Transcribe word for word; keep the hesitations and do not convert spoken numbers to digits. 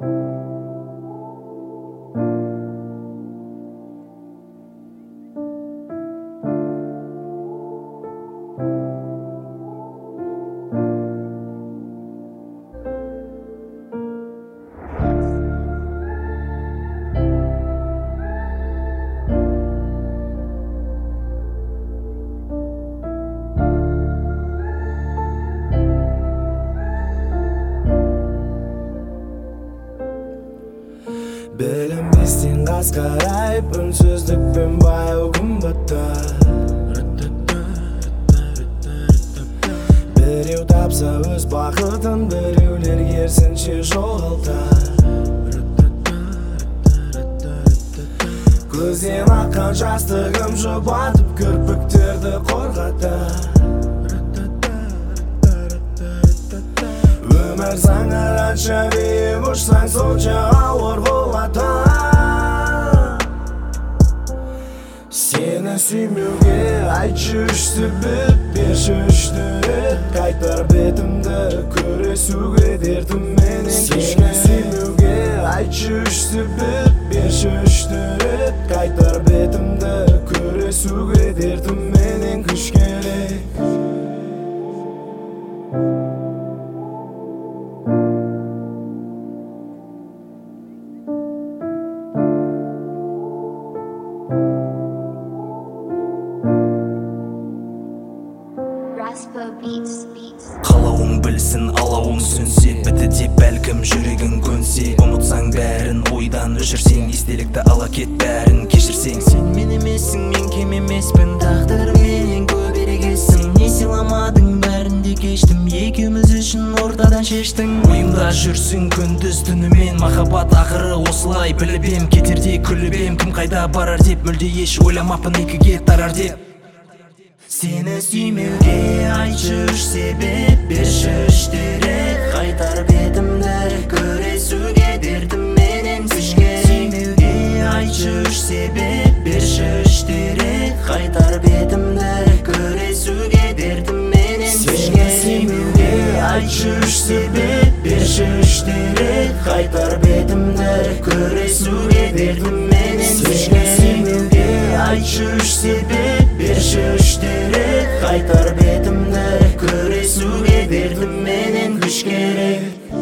Bilinmezsin gaz karayıp ünsüzlükpен bayıl kımbatta Birew tapsa öz bakıtın birewler kersinçe жоғалтар Көзден аққан жастығым жұбатып кірпіктерді қорғатар Өмір заңыранша бейім ұшсаң сонша ауыр болады Сені сүймеуге айтшы үш себеп берші үшті рет Қайтар бетімді күресуге дертімменен Сені сүймеуге айтшы үш себеп берші үшті рет Қайтар бетімді күресуге дертімменен күш керек Қалауың білсін, алауың сөнсе Біті деп бәлкім жүрегің көнсе Ұмытсаң бәрін, ойдан өшірсең Естелікті ала кет бәрін кешірсең Сен мен емессің, мен кем емеспін Тағдырменен көп ерегессің Не сыйламадың, бәрін де кештім Екеуміз үшін ортадан шештің Ойымда жүрсің күндіз түнімен Махаббат ақыры осылай біліп ем Кетерде күліп ем, кім қайда барар деп Мүлде еш ойламаппын екіге тарар деп Сені сүймеуге айтшы үш себеп берші үшті рет Қайтар бетімді күресуге дертімменен күшке Сүймеуге айтшы үш себеп берші үшті рет Қайтар бетімді күресуге дертімменен күшке Сүймеуге айтшы үш себеп берші үшті рет Қайтар бетімді күресуге дертімменен күшке Сүймеуге айтшы үш себеп берші үшті рет Қайтар бетімді күресуге дертімменен күш керек